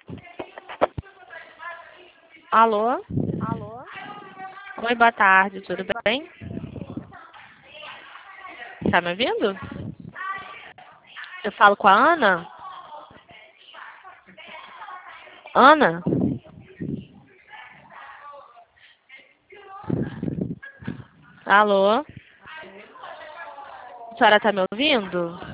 Alô? Alô? Oi, boa tarde, tudo bem? Tá me ouvindo? Eu falo com a Ana? Ana? Alô? A senhora tá me ouvindo?